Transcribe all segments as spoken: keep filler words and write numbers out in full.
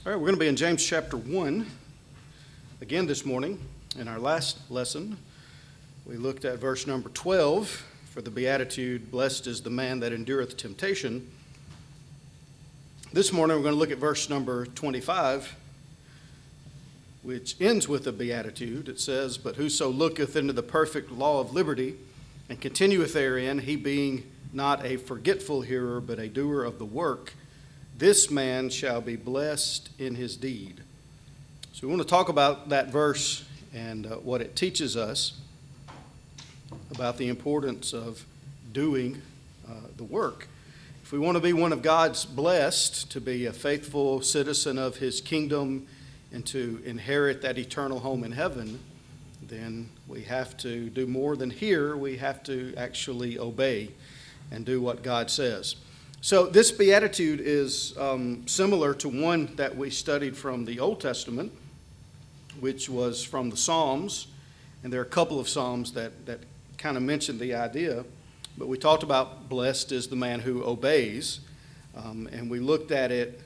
All right, we're going to be in James chapter one again this morning. In our last lesson, we looked at verse number twelve for the beatitude, "Blessed is the man that endureth temptation." This morning we're going to look at verse number twenty-five, which ends with a beatitude. It says, "But whoso looketh into the perfect law of liberty, and continueth therein, he being not a forgetful hearer, but a doer of the work, this man shall be blessed in his deed." So we want to talk about that verse and uh, what it teaches us about the importance of doing uh, the work. If we want to be one of God's blessed, to be a faithful citizen of his kingdom and to inherit that eternal home in heaven, then we have to do more than hear. We have to actually obey and do what God says. So this beatitude is um, similar to one that we studied from the Old Testament, which was from the Psalms. And there are a couple of Psalms that, that kind of mention the idea. But we talked about blessed is the man who obeys. Um, and we looked at it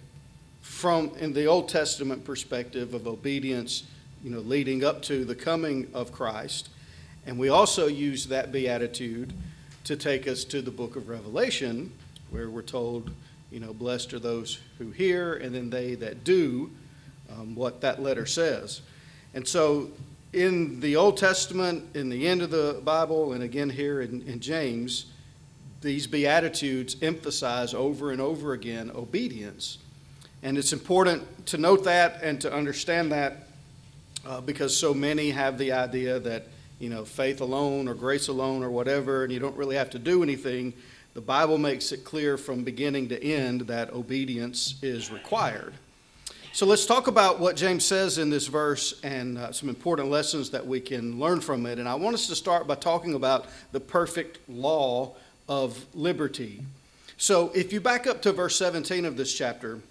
from in the Old Testament perspective of obedience, you know, leading up to the coming of Christ. And we also used that beatitude to take us to the book of Revelation, where we're told, you know, blessed are those who hear, and then they that do um, what that letter says. And so in the Old Testament, in the end of the Bible, and again here in, in James, these beatitudes emphasize over and over again obedience. And it's important to note that and to understand that uh, because so many have the idea that, you know, faith alone or grace alone or whatever, and you don't really have to do anything. The Bible makes it clear from beginning to end that obedience is required. So let's talk about what James says in this verse and uh, some important lessons that we can learn from it. And I want us to start by talking about the perfect law of liberty. So if you back up to verse seventeen of this chapter,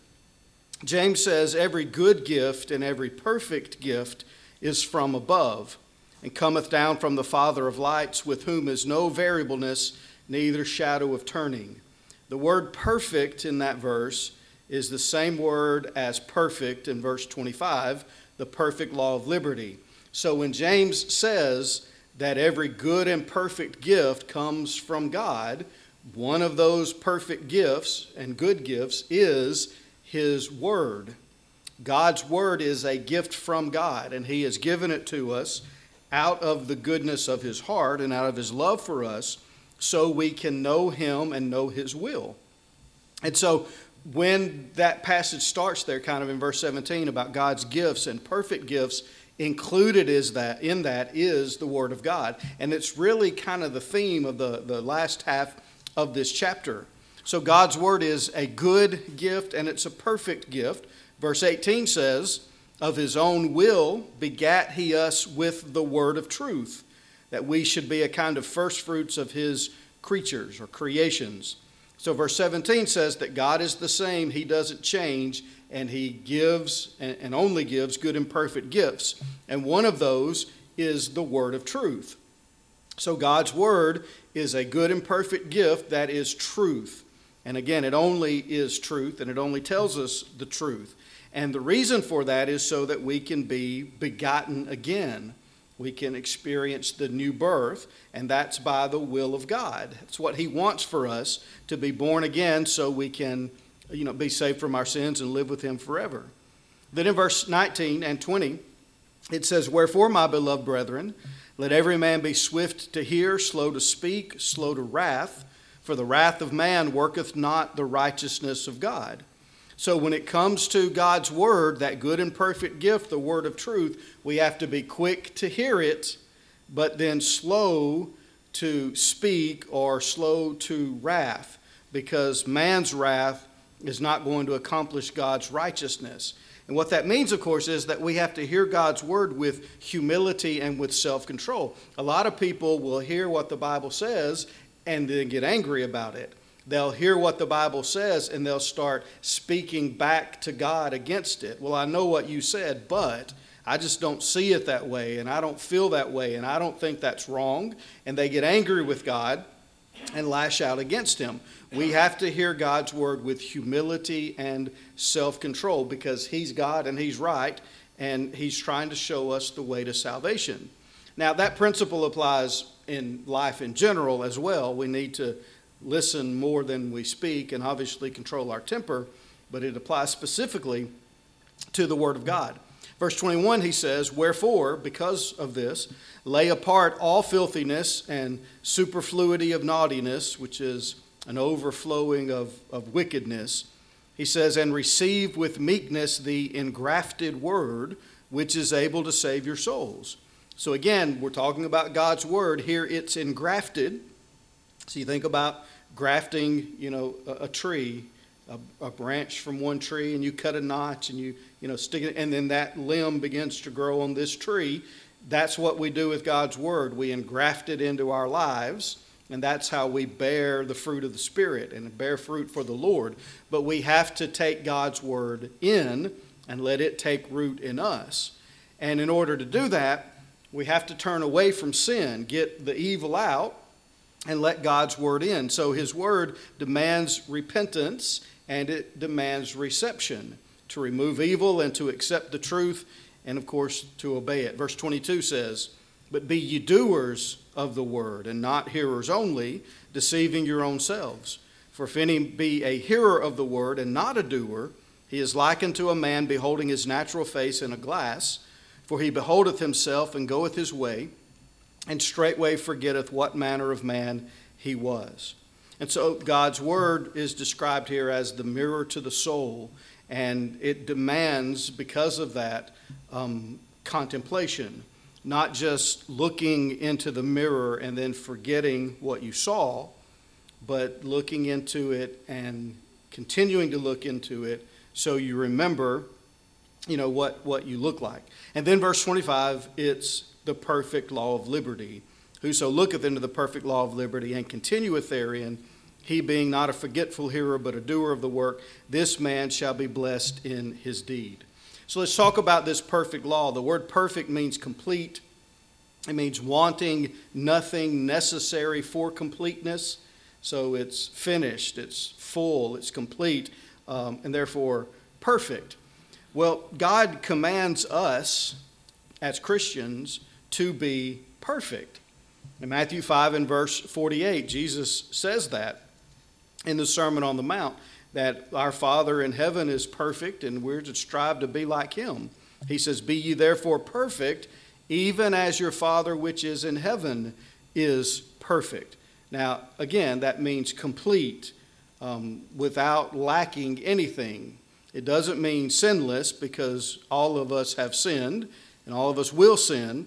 James says, "Every good gift and every perfect gift is from above, and cometh down from the Father of lights, with whom is no variableness, neither shadow of turning." The word perfect in that verse is the same word as perfect in verse twenty-five, the perfect law of liberty. So when James says that every good and perfect gift comes from God, one of those perfect gifts and good gifts is his word. God's word is a gift from God, and he has given it to us out of the goodness of his heart and out of his love for us, so we can know him and know his will. And so when that passage starts there, kind of in verse seventeen, about God's gifts and perfect gifts, included is that in that is the Word of God. And it's really kind of the theme of the, the last half of this chapter. So God's Word is a good gift and it's a perfect gift. Verse eighteen says, "Of his own will begat he us with the word of truth," that we should be a kind of first fruits of his creatures or creations. So verse seventeen says that God is the same, he doesn't change, and he gives and only gives good and perfect gifts. And one of those is the word of truth. So God's word is a good and perfect gift that is truth. And again, it only is truth, and it only tells us the truth. And the reason for that is so that we can be begotten again. We can experience the new birth, and that's by the will of God. It's what he wants for us, to be born again so we can, you know, be saved from our sins and live with him forever. Then in verse nineteen and twenty, it says, "Wherefore, my beloved brethren, let every man be swift to hear, slow to speak, slow to wrath, for the wrath of man worketh not the righteousness of God." So when it comes to God's word, that good and perfect gift, the word of truth, we have to be quick to hear it, but then slow to speak or slow to wrath, because man's wrath is not going to accomplish God's righteousness. And what that means, of course, is that we have to hear God's word with humility and with self-control. A lot of people will hear what the Bible says and then get angry about it. They'll hear what the Bible says and they'll start speaking back to God against it. "Well, I know what you said, but I just don't see it that way, and I don't feel that way, and I don't think that's wrong." And they get angry with God and lash out against him. We have to hear God's word with humility and self-control because he's God and he's right, and he's trying to show us the way to salvation. Now, that principle applies in life in general as well. We need to listen more than we speak and obviously control our temper, but it applies specifically to the word of God. Verse twenty-one, he says, "Wherefore, because of this, lay apart all filthiness and superfluity of naughtiness," which is an overflowing of, of wickedness. He says, "and receive with meekness the engrafted word, which is able to save your souls." So again, we're talking about God's word. Here it's engrafted. So you think about grafting, you know, a, a tree, a, a branch from one tree, and you cut a notch and you, you know, stick it, and then that limb begins to grow on this tree. That's what we do with God's word. We engraft it into our lives, and that's how we bear the fruit of the Spirit and bear fruit for the Lord. But we have to take God's word in and let it take root in us. And in order to do that, we have to turn away from sin, get the evil out, and let God's word in. So his word demands repentance, and it demands reception, to remove evil and to accept the truth, and of course to obey it. Verse twenty-two says, "But be ye doers of the word, and not hearers only, deceiving your own selves. For if any be a hearer of the word and not a doer, he is likened to a man beholding his natural face in a glass. For he beholdeth himself and goeth his way, and straightway forgetteth what manner of man he was." And so God's word is described here as the mirror to the soul, and it demands, because of that, um, contemplation. Not just looking into the mirror and then forgetting what you saw, but looking into it and continuing to look into it so you remember, you know, what, what you look like. And then verse twenty-five, it's the perfect law of liberty. "Whoso looketh into the perfect law of liberty and continueth therein, he being not a forgetful hearer but a doer of the work, this man shall be blessed in his deed." So let's talk about this perfect law. The word perfect means complete. It means wanting nothing necessary for completeness. So it's finished, it's full, it's complete, um, and therefore perfect. Well, God commands us as Christians to be perfect. In Matthew five and verse forty-eight, Jesus says that in the Sermon on the Mount, that our Father in heaven is perfect and we're to strive to be like him. He says, "Be ye therefore perfect, even as your Father which is in heaven is perfect." Now, again, that means complete, um, without lacking anything. It doesn't mean sinless, because all of us have sinned and all of us will sin,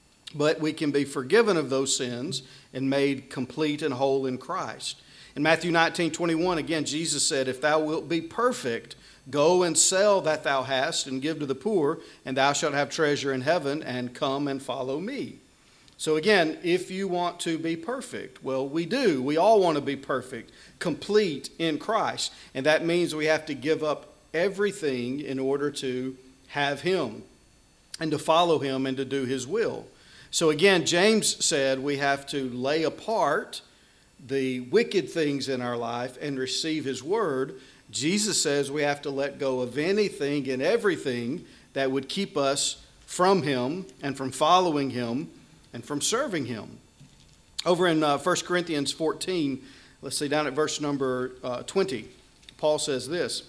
but we can be forgiven of those sins and made complete and whole in Christ. In Matthew nineteen twenty-one, again, Jesus said, "If thou wilt be perfect, go and sell that thou hast and give to the poor, and thou shalt have treasure in heaven, and come and follow me." So again, if you want to be perfect, well, we do. We all want to be perfect, complete in Christ. And that means we have to give up everything in order to have him and to follow him and to do his will. So again, James said we have to lay apart the wicked things in our life and receive his word. Jesus says we have to let go of anything and everything that would keep us from him and from following him and from serving him. Over in uh, First Corinthians fourteen, let's see, down at verse number uh, twenty, Paul says this,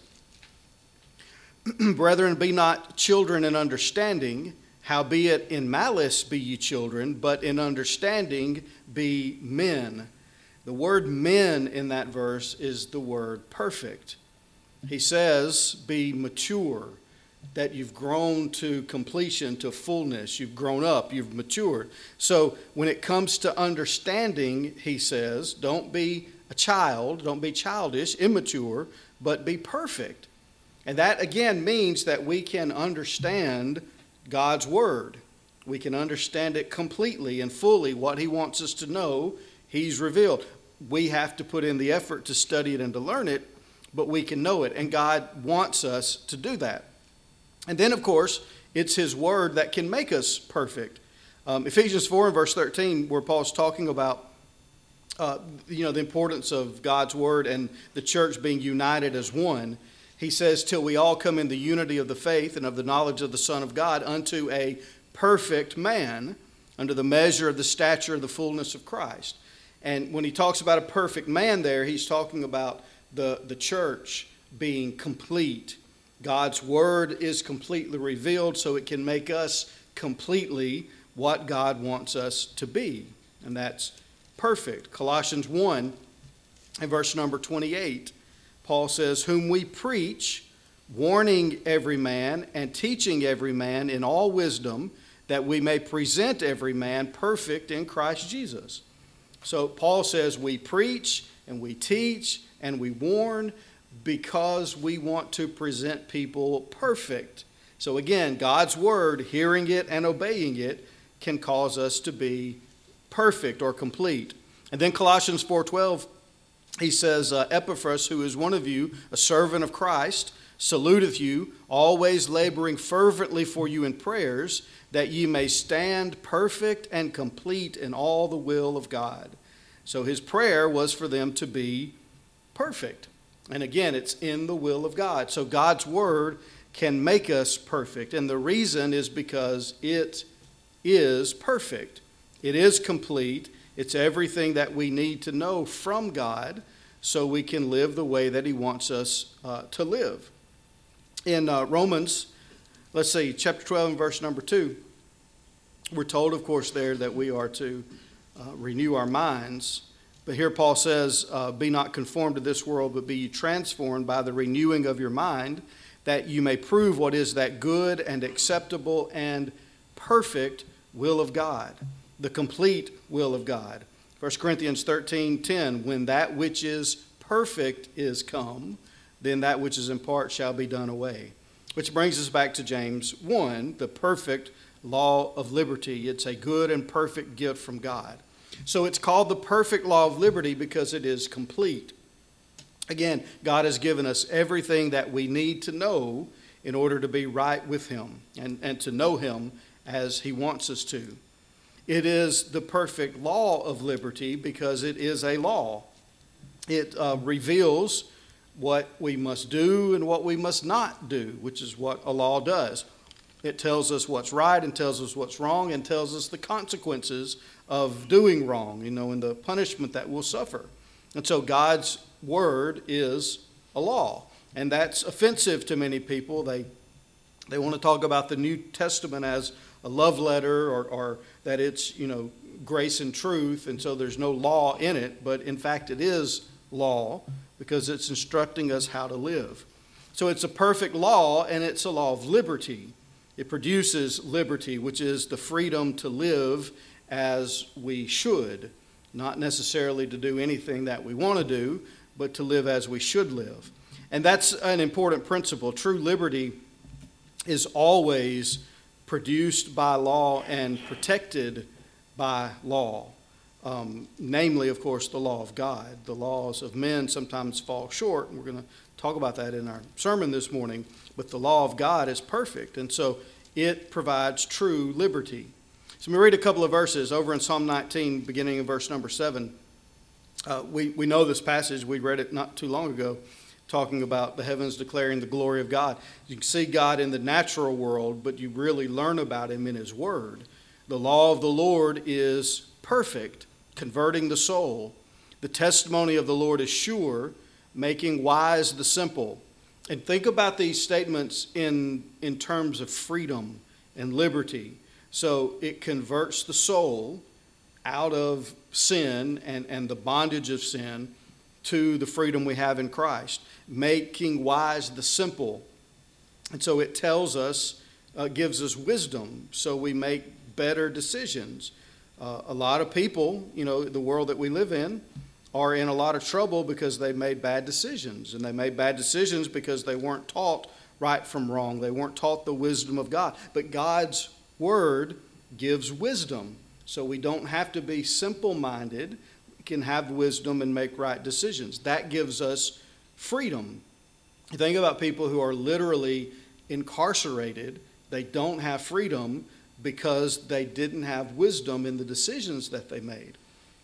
"Brethren, be not children in understanding, howbeit in malice be ye children, but in understanding be men." The word men in that verse is the word perfect. He says, be mature, that you've grown to completion, to fullness. You've grown up, you've matured. So when it comes to understanding, he says, don't be a child, don't be childish, immature, but be perfect. And that again means that we can understand God's word. We can understand it completely and fully. What he wants us to know, he's revealed. We have to put in the effort to study it and to learn it, but we can know it. And God wants us to do that. And then, of course, it's his word that can make us perfect. Um, Ephesians four and verse thirteen, where Paul's talking about uh, you know, the importance of God's word and the church being united as one. He says, till we all come in the unity of the faith and of the knowledge of the Son of God unto a perfect man, under the measure of the stature of the fullness of Christ. And when he talks about a perfect man there, he's talking about the, the church being complete. God's word is completely revealed so it can make us completely what God wants us to be. And that's perfect. Colossians one and verse number twenty-eight, Paul says, whom we preach, warning every man and teaching every man in all wisdom, that we may present every man perfect in Christ Jesus. So Paul says we preach and we teach and we warn because we want to present people perfect. So again, God's word, hearing it and obeying it, can cause us to be perfect or complete. And then Colossians four twelve, he says, uh, Epaphras, who is one of you, a servant of Christ, saluteth you, always laboring fervently for you in prayers, that ye may stand perfect and complete in all the will of God. So his prayer was for them to be perfect. And again, it's in the will of God. So God's word can make us perfect. And the reason is because it is perfect. It is complete. It's everything that we need to know from God so we can live the way that he wants us uh, to live. In uh, Romans, let's see, chapter twelve and verse number two, we're told, of course, there that we are to uh, renew our minds. But here Paul says, uh, be not conformed to this world, but be ye transformed by the renewing of your mind, that you may prove what is that good and acceptable and perfect will of God, the complete will of God. First Corinthians thirteen ten, when that which is perfect is come, then that which is in part shall be done away. Which brings us back to James one, the perfect law of liberty. It's a good and perfect gift from God. So it's called the perfect law of liberty because it is complete. Again, God has given us everything that we need to know in order to be right with him and, and to know him as he wants us to. It is the perfect law of liberty because it is a law. It uh, reveals what we must do and what we must not do, which is what a law does. It tells us what's right and tells us what's wrong and tells us the consequences of doing wrong, you know, and the punishment that we'll suffer. And so God's word is a law. And that's offensive to many people. They they want to talk about the New Testament as a love letter or, or that it's, you know, grace and truth, and so there's no law in it. But in fact, it is law because it's instructing us how to live. So it's a perfect law, and it's a law of liberty. It produces liberty, which is the freedom to live as we should, not necessarily to do anything that we want to do, but to live as we should live. And that's an important principle. True liberty is always produced by law and protected by law. Um, namely, of course, the law of God. The laws of men sometimes fall short, and we're going to talk about that in our sermon this morning. But the law of God is perfect, and so it provides true liberty. So let me read a couple of verses over in Psalm nineteen, beginning in verse number seven. Uh, we, we know this passage. We read it not too long ago, talking about the heavens declaring the glory of God. You can see God in the natural world, but you really learn about him in his word. The law of the Lord is perfect, converting the soul. The testimony of the Lord is sure, making wise the simple. And think about these statements in, in terms of freedom and liberty. So it converts the soul out of sin and, and the bondage of sin to the freedom we have in Christ, making wise the simple. And so it tells us, uh, gives us wisdom, so we make better decisions. Uh, a lot of people, you know, the world that we live in, are in a lot of trouble because they made bad decisions. And they made bad decisions because they weren't taught right from wrong. They weren't taught the wisdom of God. But God's word gives wisdom. So we don't have to be simple-minded. We can have wisdom and make right decisions. That gives us freedom. You think about people who are literally incarcerated. They don't have freedom because they didn't have wisdom in the decisions that they made.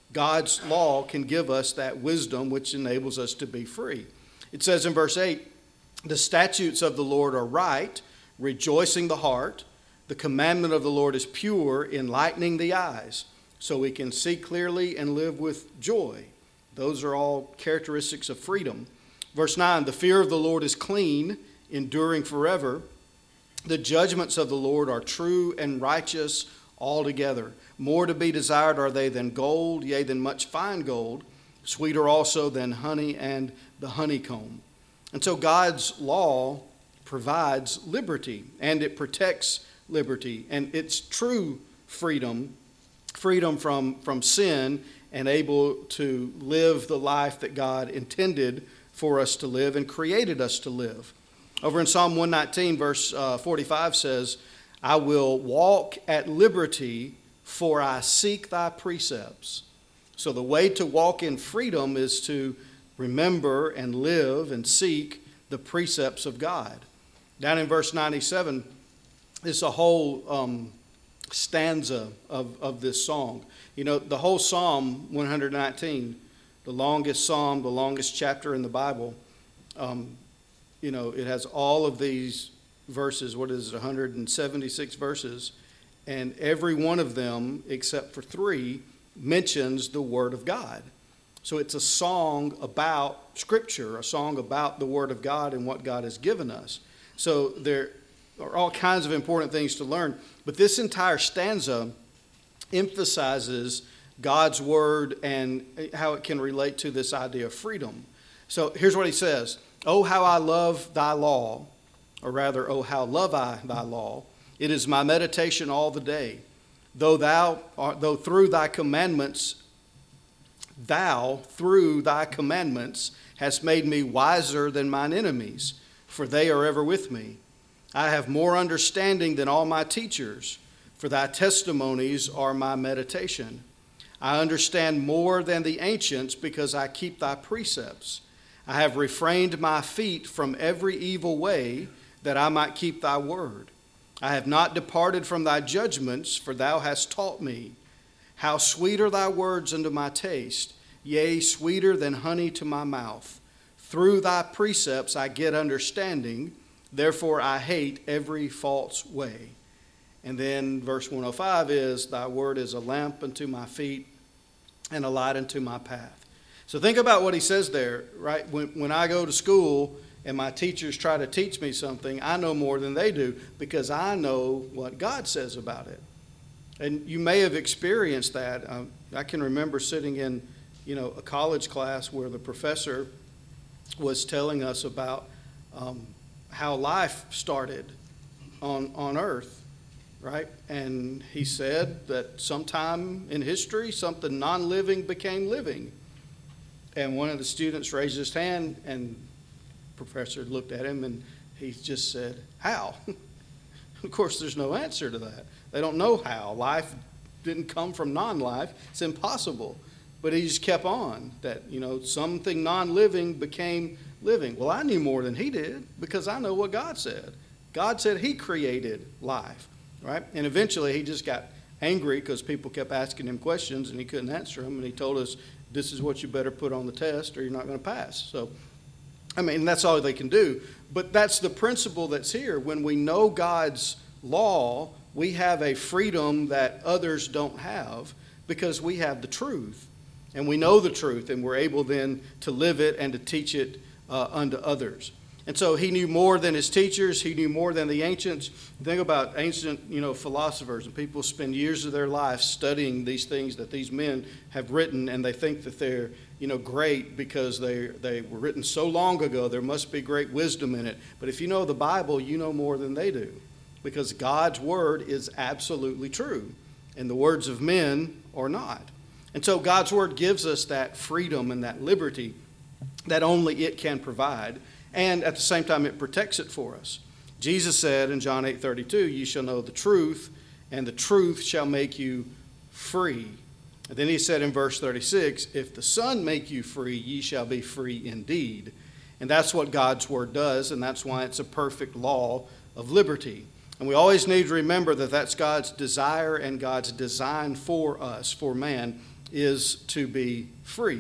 God's law can give us that wisdom which enables us to be free. It says in verse eight, the statutes of the Lord are right, rejoicing the heart. The commandment of the Lord is pure, enlightening the eyes, so we can see clearly and live with joy. Those are all characteristics of freedom. Verse nine, the fear of the Lord is clean, enduring forever. The judgments of the Lord are true and righteous altogether. More to be desired are they than gold, yea, than much fine gold, sweeter also than honey and the honeycomb. And so God's law provides liberty, and it protects liberty, and it's true freedom, freedom from, from sin, and able to live the life that God intended for us to live and created us to live. Over in Psalm one nineteen, verse uh, forty-five says, I will walk at liberty, for I seek thy precepts. So the way to walk in freedom is to remember and live and seek the precepts of God. Down in verse ninety-seven, it's a whole um, stanza of, of this song. You know, the whole Psalm one nineteen, the longest psalm, the longest chapter in the Bible, um, you know, it has all of these verses. What is it, one hundred seventy-six verses? And every one of them, except for three, mentions the Word of God. So it's a song about Scripture, a song about the Word of God and what God has given us. So there are all kinds of important things to learn. But this entire stanza emphasizes God's Word and how it can relate to this idea of freedom. So here's what he says. Oh, how I love thy law, or rather, oh, how love I thy law. It is my meditation all the day. Though thou, though through thy commandments, thou through thy commandments hast made me wiser than mine enemies, for they are ever with me. I have more understanding than all my teachers, for thy testimonies are my meditation. I understand more than the ancients, because I keep thy precepts. I have refrained my feet from every evil way, that I might keep thy word. I have not departed from thy judgments, for thou hast taught me. How sweet are thy words unto my taste, yea, sweeter than honey to my mouth. Through thy precepts I get understanding, therefore I hate every false way. And then verse one oh five is, thy word is a lamp unto my feet and a light unto my path. So think about what he says there, right? When, when I go to school and my teachers try to teach me something, I know more than they do because I know what God says about it. And you may have experienced that. Um, I can remember sitting in, you know, a college class where the professor was telling us about um, how life started on on earth, right? And he said that sometime in history, something non-living became living. And one of the students raised his hand, and the professor looked at him, and he just said, how? Of course, there's no answer to that. They don't know how. Life didn't come from non-life. It's impossible. But he just kept on that, you know, something non-living became living. Well, I knew more than he did because I know what God said. God said he created life, right? And eventually he just got angry because people kept asking him questions and he couldn't answer them. And he told us, this is what you better put on the test or you're not going to pass. So, I mean, that's all they can do. But that's the principle that's here. When we know God's law, we have a freedom that others don't have because we have the truth. And we know the truth, and we're able then to live it and to teach it uh, unto others. And so he knew more than his teachers. He knew more than the ancients. Think about ancient, you know, philosophers, and people spend years of their life studying these things that these men have written, and they think that they're, you know, great because they they were written so long ago. There must be great wisdom in it. But if you know the Bible, you know more than they do, because God's word is absolutely true, and the words of men are not. And so God's word gives us that freedom and that liberty that only it can provide. And at the same time, it protects it for us. Jesus said in John eight thirty-two, ye shall know the truth, and the truth shall make you free. And then he said in verse thirty-six, if the Son make you free, ye shall be free indeed. And that's what God's word does, and that's why it's a perfect law of liberty. And we always need to remember that that's God's desire and God's design for us, for man, is to be free.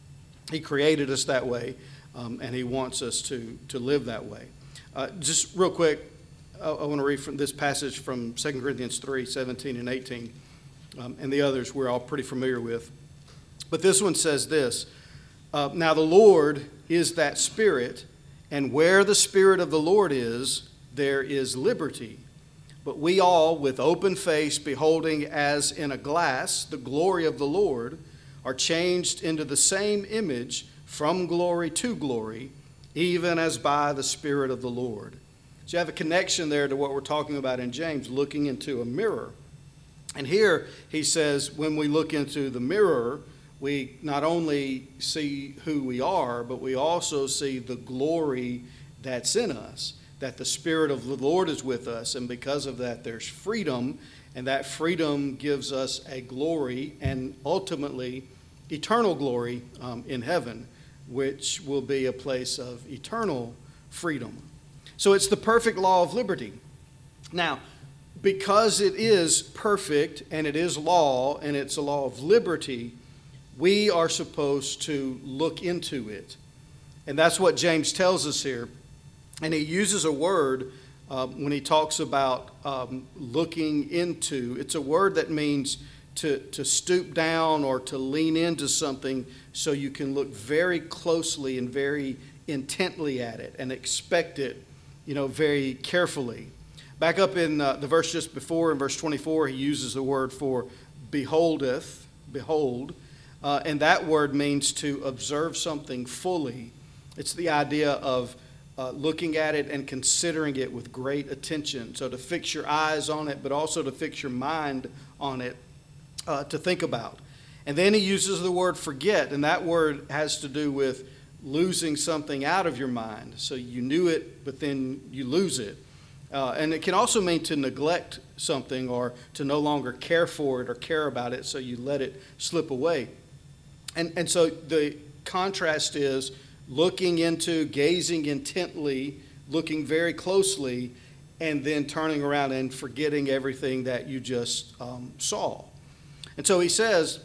He created us that way, um, and he wants us to, to live that way. Uh, just real quick, I, I want to read from this passage from Second Corinthians three, seventeen and eighteen, um, and the others we're all pretty familiar with. But this one says this, uh, now the Lord is that Spirit, and where the Spirit of the Lord is, there is liberty. But we all, with open face, beholding as in a glass the glory of the Lord, are changed into the same image from glory to glory, even as by the Spirit of the Lord. So you have a connection there to what we're talking about in James, looking into a mirror. And here he says, when we look into the mirror, we not only see who we are, but we also see the glory that's in us, that the Spirit of the Lord is with us, and because of that there's freedom, and that freedom gives us a glory and ultimately eternal glory um, in heaven, which will be a place of eternal freedom. So it's the perfect law of liberty. Now, because it is perfect and it is law and it's a law of liberty, we are supposed to look into it. And that's what James tells us here. And he uses a word uh, when he talks about um, looking into. It's a word that means to, to stoop down or to lean into something so you can look very closely and very intently at it and expect it, you know, very carefully. Back up in uh, the verse just before, in verse twenty-four, he uses the word for beholdeth, behold. Uh, and that word means to observe something fully. It's the idea of uh, looking at it and considering it with great attention. So to fix your eyes on it, but also to fix your mind on it, uh, to think about. And then he uses the word forget, and that word has to do with losing something out of your mind. So you knew it, but then you lose it. Uh, and it can also mean to neglect something or to no longer care for it or care about it, so you let it slip away. And, and so the contrast is looking into, gazing intently, looking very closely, and then turning around and forgetting everything that you just um, saw. And so he says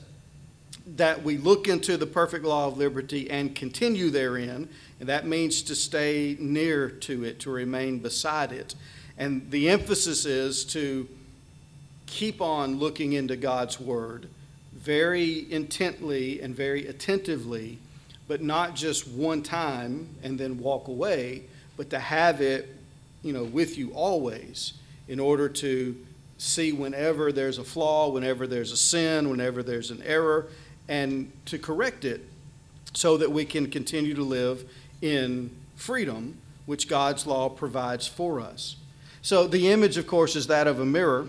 that we look into the perfect law of liberty and continue therein, and that means to stay near to it, to remain beside it. And the emphasis is to keep on looking into God's Word very intently and very attentively, but not just one time and then walk away, but to have it, you know, with you always in order to see whenever there's a flaw, whenever there's a sin, whenever there's an error, and to correct it so that we can continue to live in freedom, which God's law provides for us. So the image, of course, is that of a mirror.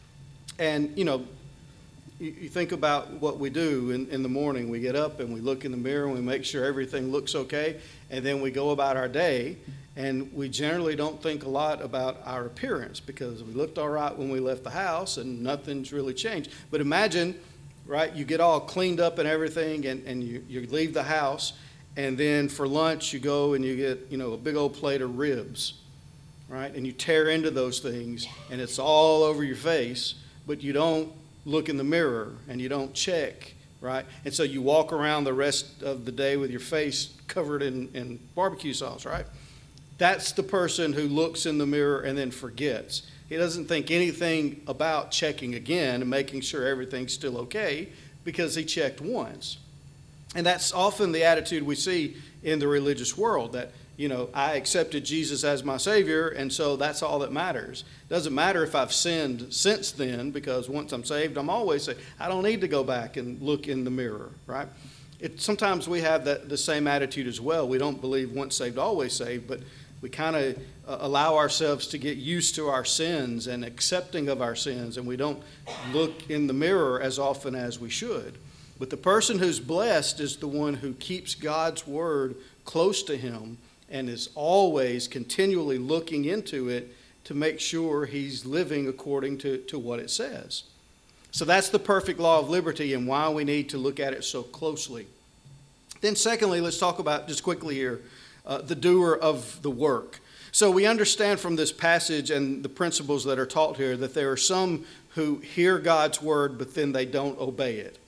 And, you know, you, you think about what we do in, in the morning. We get up and we look in the mirror and we make sure everything looks okay. And then we go about our day. And we generally don't think a lot about our appearance because we looked all right when we left the house and nothing's really changed. But imagine, right, you get all cleaned up and everything and, and you, you leave the house. And then for lunch you go and you get, you know, a big old plate of ribs. Right? And you tear into those things, and it's all over your face, but you don't look in the mirror, and you don't check, right? And so you walk around the rest of the day with your face covered in, in barbecue sauce, right? That's the person who looks in the mirror and then forgets. He doesn't think anything about checking again and making sure everything's still okay because he checked once. And that's often the attitude we see in the religious world, that you know, I accepted Jesus as my Savior, and so that's all that matters. It doesn't matter if I've sinned since then, because once I'm saved, I'm always saved. I don't need to go back and look in the mirror, right? It, sometimes we have that, the same attitude as well. We don't believe once saved, always saved, but we kind of uh, allow ourselves to get used to our sins and accepting of our sins, and we don't look in the mirror as often as we should. But the person who's blessed is the one who keeps God's Word close to him and is always continually looking into it to make sure he's living according to, to what it says. So that's the perfect law of liberty and why we need to look at it so closely. Then secondly, let's talk about, just quickly here, uh, the doer of the work. So we understand from this passage and the principles that are taught here that there are some who hear God's word, but then they don't obey it.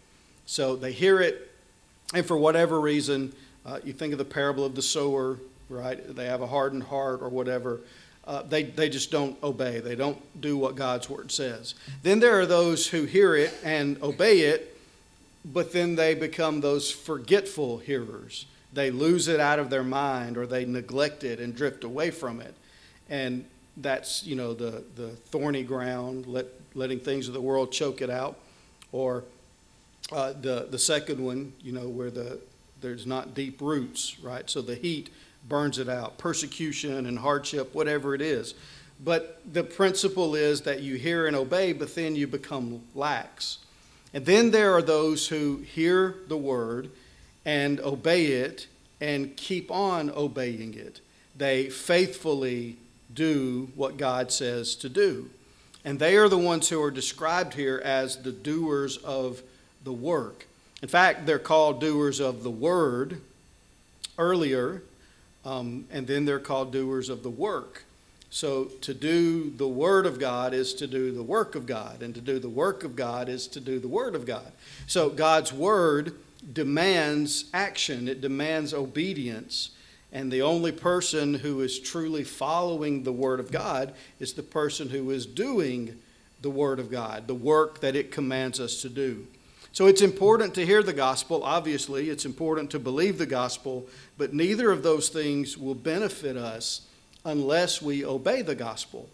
So they hear it, and for whatever reason, uh, you think of the parable of the sower, right? They have a hardened heart or whatever. Uh, they, they just don't obey. They don't do what God's word says. Then there are those who hear it and obey it, but then they become those forgetful hearers. They lose it out of their mind, or they neglect it and drift away from it. And that's, you know, the, the thorny ground, let, letting things of the world choke it out. Or uh, the, the second one, you know, where the there's not deep roots, right? So the heat burns it out, persecution and hardship, whatever it is. But the principle is that you hear and obey, but then you become lax. And then there are those who hear the word and obey it and keep on obeying it. They faithfully do what God says to do. And they are the ones who are described here as the doers of the work. In fact, they're called doers of the word earlier, um, and then they're called doers of the work. So to do the word of God is to do the work of God, and to do the work of God is to do the word of God. So God's word demands action. It demands obedience. And the only person who is truly following the word of God is the person who is doing the word of God, the work that it commands us to do. So it's important to hear the gospel, obviously. It's important to believe the gospel, but neither of those things will benefit us unless we obey the gospel.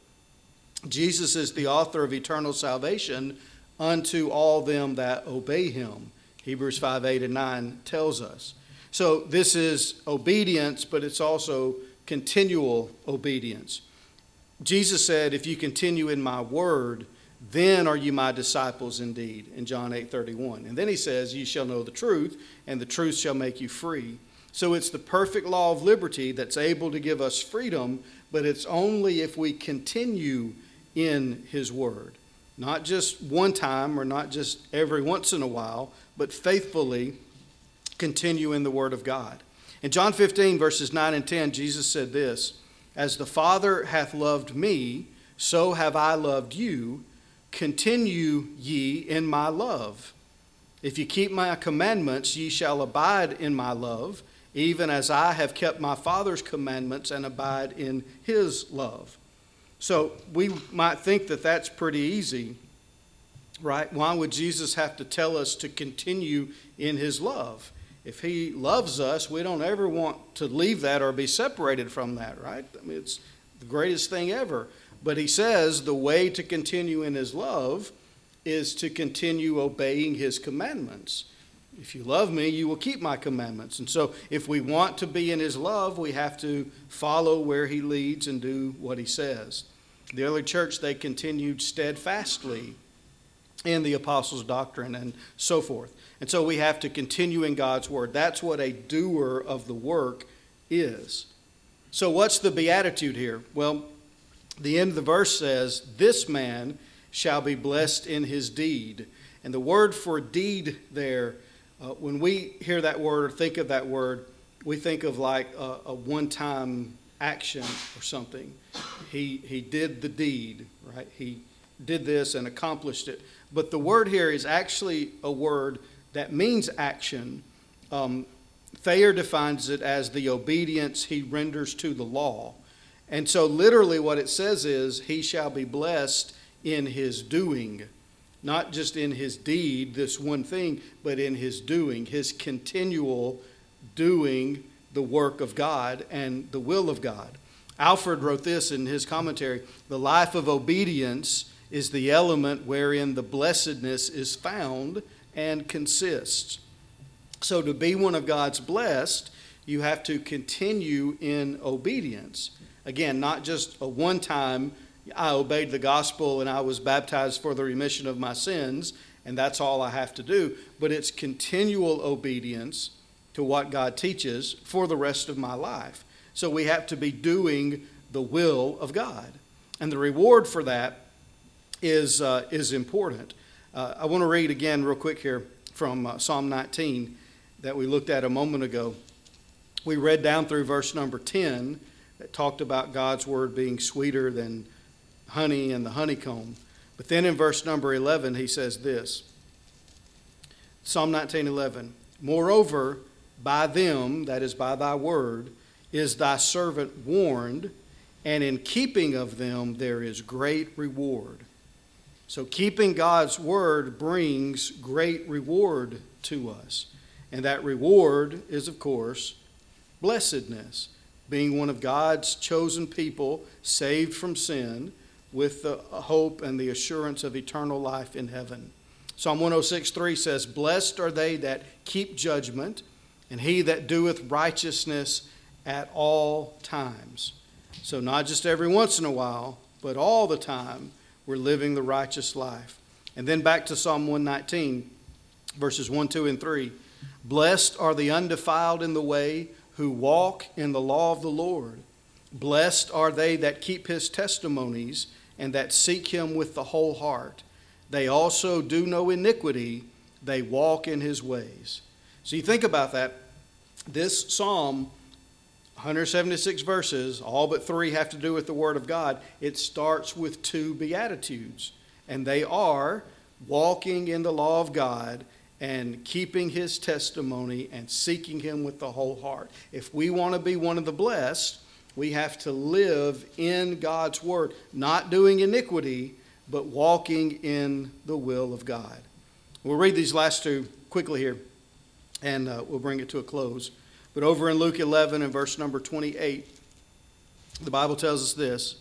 Jesus is the author of eternal salvation unto all them that obey him. Hebrews five, eight, and nine tells us. So this is obedience, but it's also continual obedience. Jesus said, if you continue in my word, then are you my disciples indeed, in John eight thirty-one. And then he says, you shall know the truth, and the truth shall make you free. So it's the perfect law of liberty that's able to give us freedom, but it's only if we continue in his word. Not just one time or not just every once in a while, but faithfully continue in the word of God. In John fifteen, verses nine and ten, Jesus said this, as the Father hath loved me, so have I loved you. Continue ye in my love. If you keep my commandments, ye shall abide in my love, even as I have kept my Father's commandments and abide in his love. So we might think that that's pretty easy, right? Why would Jesus have to tell us to continue in his love? If he loves us, we don't ever want to leave that or be separated from that, right? I mean, it's the greatest thing ever. But he says the way to continue in his love is to continue obeying his commandments. If you love me, you will keep my commandments. And so if we want to be in his love, we have to follow where he leads and do what he says. The early church, they continued steadfastly in the apostles' doctrine and so forth. And so we have to continue in God's word. That's what a doer of the work is. So what's the beatitude here? Well, the end of the verse says, this man shall be blessed in his deed. And the word for deed there, uh, when we hear that word or think of that word, we think of like a, a one-time action or something. He, he did the deed, right? He did this and accomplished it. But the word here is actually a word that means action. Um, Thayer defines it as the obedience he renders to the law. And so literally what it says is, he shall be blessed in his doing, not just in his deed, this one thing, but in his doing, his continual doing the work of God and the will of God. Alfred wrote this in his commentary, the life of obedience is the element wherein the blessedness is found and consists. So to be one of God's blessed, you have to continue in obedience. Again, not just a one-time, I obeyed the gospel and I was baptized for the remission of my sins, and that's all I have to do. But it's continual obedience to what God teaches for the rest of my life. So we have to be doing the will of God. And the reward for that is, uh, is important. Uh, I want to read again real quick here from uh, Psalm nineteen that we looked at a moment ago. We read down through verse number ten that talked about God's word being sweeter than honey and the honeycomb. But then in verse number eleven, he says this, Psalm nineteen eleven. Moreover, by them, that is by thy word, is thy servant warned, and in keeping of them there is great reward. So keeping God's word brings great reward to us. And that reward is, of course, blessedness, being one of God's chosen people, saved from sin, with the hope and the assurance of eternal life in heaven. Psalm one oh six three says, Blessed are they that keep judgment, and he that doeth righteousness at all times. So not just every once in a while, but all the time, we're living the righteous life. And then back to Psalm one nineteen, verses one, two, and three. Blessed are the undefiled in the way, who walk in the law of the Lord. Blessed are they that keep his testimonies, and that seek him with the whole heart. They also do no iniquity, they walk in his ways. So you think about that. This psalm, one hundred seventy-six verses, all but three have to do with the Word of God. It starts with two Beatitudes, and they are walking in the law of God and keeping his testimony and seeking him with the whole heart. If we want to be one of the blessed, we have to live in God's Word, not doing iniquity, but walking in the will of God. We'll read these last two quickly here, and uh, we'll bring it to a close. But over in Luke eleven and verse number twenty-eight, the Bible tells us this.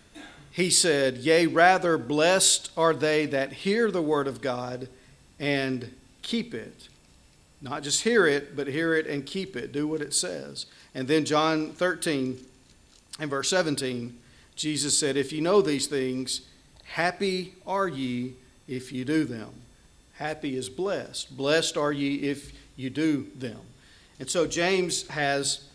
He said, Yea, rather blessed are they that hear the word of God and keep it. Not just hear it, but hear it and keep it. Do what it says. And then John thirteen and verse seventeen, Jesus said, If you know these things, happy are ye if you do them. Happy is blessed. Blessed are ye if you do them. And so James has,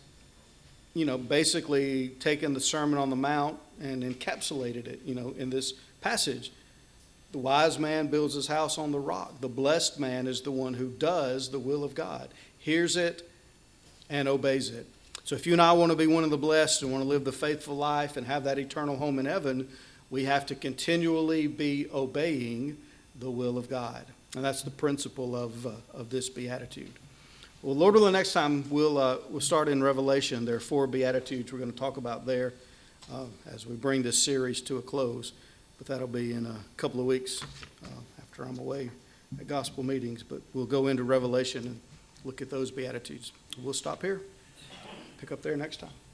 you know, basically taken the Sermon on the Mount and encapsulated it, you know, in this passage. The wise man builds his house on the rock. The blessed man is the one who does the will of God, hears it and obeys it. So if you and I want to be one of the blessed and want to live the faithful life and have that eternal home in heaven, we have to continually be obeying the will of God. And that's the principle of, uh, of this beatitude. Well, Lord willing, next time we'll, uh, we'll start in Revelation. There are four beatitudes we're going to talk about there uh, as we bring this series to a close. But that'll be in a couple of weeks uh, after I'm away at gospel meetings. But we'll go into Revelation and look at those beatitudes. We'll stop here, pick up there next time.